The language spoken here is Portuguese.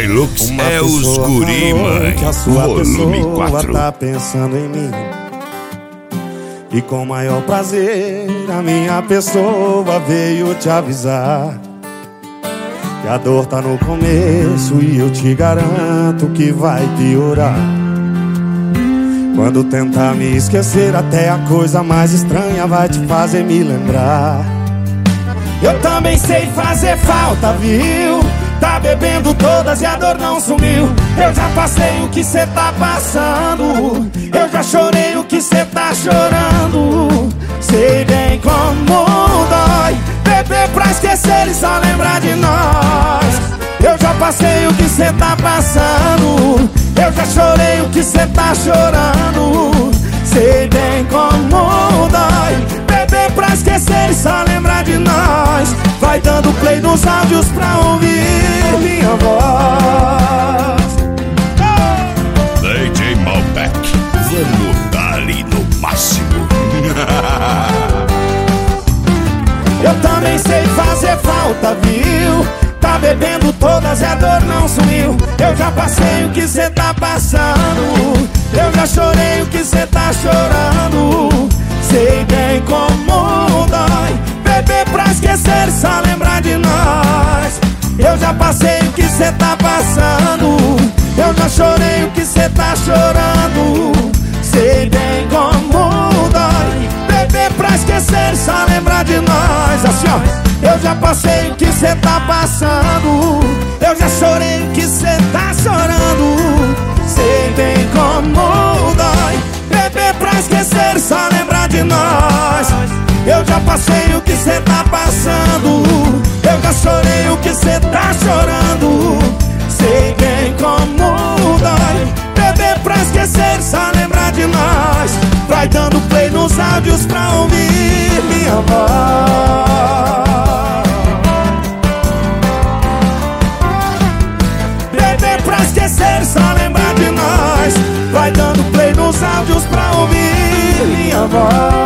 Hilux é os guri, mãe. Que a sua Volume pessoa 4. tá pensando em mim. E com maior prazer a minha pessoa veio te avisar que a dor tá no começo e eu te garanto que vai piorar. Quando tentar me esquecer, até a coisa mais estranha vai te fazer me lembrar. Eu também sei fazer falta, viu? Tá bebendo todas e a dor não sumiu. Eu já passei o que cê tá passando. Eu já chorei o que cê tá chorando. Sei bem como dói beber pra esquecer e só lembrar de nós. Eu já passei o que cê tá passando. Eu já chorei o que cê tá chorando. Sei bem como dói beber pra esquecer e só lembrar de nós. Vai dando play nos áudios pra ouvir minha voz. DJ Malbec, vamos dar ali no máximo. Eu também sei fazer falta, viu? Tá bebendo todas e a dor não sumiu. Eu já passei o que cê tá passando. Eu já chorei o que cê tá chorando. Sei bem como dói beber pra esquecer e só lembrar de nós. Eu já passei o que cê tá passando. Eu já chorei o que cê tá chorando. Sei bem como dói beber pra esquecer e só lembrar de nós. Assim ó, eu já passei o que cê tá passando. Eu já chorei o que cê tá chorando. Sei bem como dói beber pra esquecer e só lembrar de nós. Eu já passei o que cê tá passando. Eu já chorei o que cê tá chorando. Sei bem como dói beber pra esquecer e só lembrar de nós. Vai dando play nos áudios pra ouvir minha voz. Beber pra esquecer e só lembrar de nós. Vai dando play nos áudios pra ouvir minha voz.